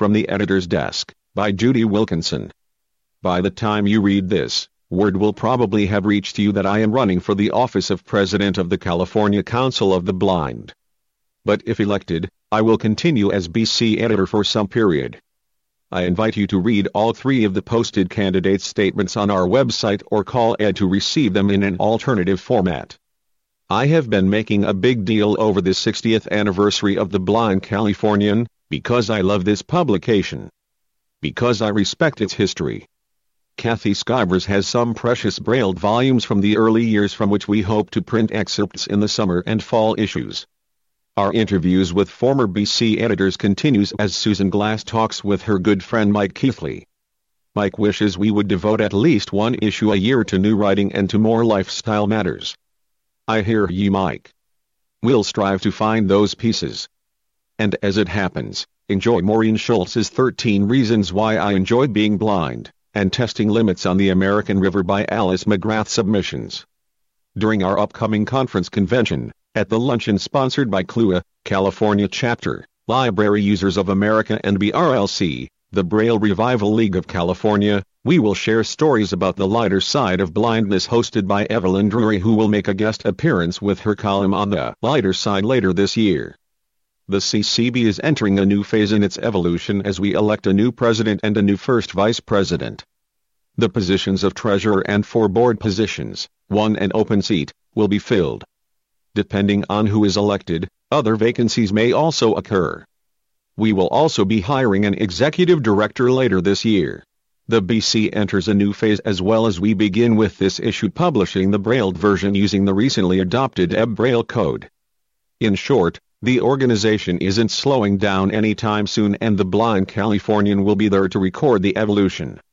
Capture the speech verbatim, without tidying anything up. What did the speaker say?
from the editor's desk, by Judy Wilkinson. By the time you read this, word will probably have reached you that I am running for the office of President of the California Council of the Blind. But if elected, I will continue as B C editor for some period. I invite you to read all three of the posted candidate statements on our website or call Ed to receive them in an alternative format. I have been making a big deal over the sixtieth anniversary of The Blind Californian, because I love this publication. Because I respect its history. Kathy Skivers has some precious brailled volumes from the early years from which we hope to print excerpts in the summer and fall issues. Our interviews with former B C editors continues as Susan Glass talks with her good friend Mike Keithley. Mike wishes we would devote at least one issue a year to new writing and to more lifestyle matters. I hear you, Mike. We'll strive to find those pieces. And as it happens, enjoy Maureen Schultz's thirteen Reasons Why I Enjoy Being Blind, and Testing Limits on the American River by Alice McGrath Submissions. During our upcoming conference convention, at the luncheon sponsored by C L U A, California Chapter, Library Users of America and B R L C, the Braille Revival League of California, we will share stories about the lighter side of blindness hosted by Evelyn Drury, who will make a guest appearance with her column on the lighter side later this year. The C C B is entering a new phase in its evolution as we elect a new president and a new first vice president. The positions of treasurer and four board positions, one an open seat, will be filled. Depending on who is elected, other vacancies may also occur. We will also be hiring an executive director later this year. The B C enters a new phase as well as we begin with this issue publishing the brailled version using the recently adopted E B Braille code. In short, the organization isn't slowing down anytime soon, and The Blind Californian will be there to record the evolution.